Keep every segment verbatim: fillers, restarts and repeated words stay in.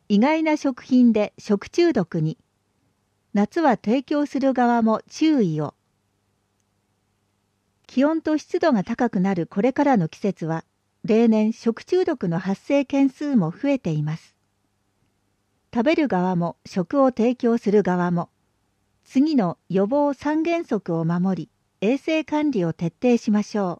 意外な食品で食中毒に。夏は提供する側も注意を。気温と湿度が高くなるこれからの季節は、例年食中毒の発生件数も増えています。食べる側も食を提供する側も、次の予防三原則を守り、衛生管理を徹底しましょう。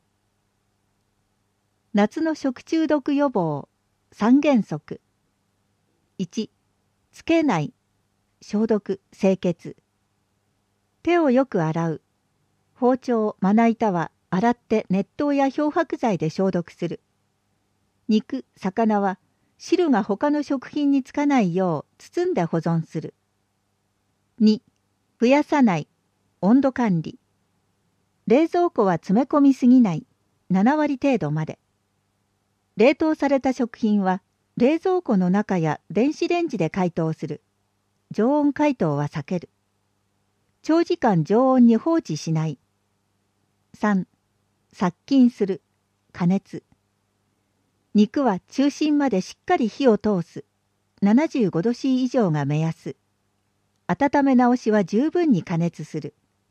夏の食中毒予防三原則。いち、つけない、消毒、清潔。手をよく洗う。包丁、まな板は洗って熱湯や漂白剤で消毒する。肉、魚は汁が他の食品につかないよう包んで保存する。に、増やさない、温度管理。冷蔵庫は詰め込みすぎない、ななわり程度まで。冷凍された食品は冷蔵庫の中や電子レンジで解凍する。常温解凍は避ける。長時間常温に放置しない。さん、殺菌する、加熱。肉は中心までしっかり火を通す。ななじゅうごど C 以上が目安。温め直しは十分に加熱する。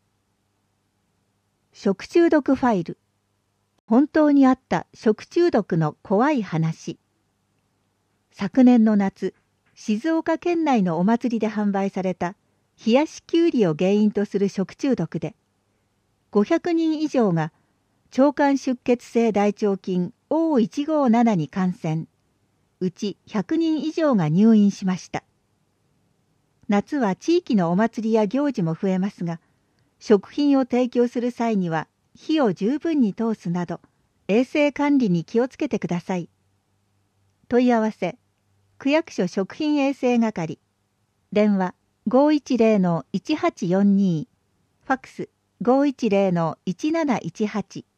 食中毒ファイル。本当にあった食中毒の怖い話。昨年の夏、静岡県内のお祭りで販売された冷やしきゅうりを原因とする食中毒で、ごひゃくにん以上が腸管出血性大腸菌 オーいちごーなな に感染、うちひゃくにん以上が入院しました。夏は地域のお祭りや行事も増えますが、食品を提供する際には火を十分に通すなど、衛生管理に気をつけてください。問い合わせ、区役所食品衛生係、電話 ごーいちゼロのいちはちよんに、ファックス ごーいちゼロのいちなないちはち。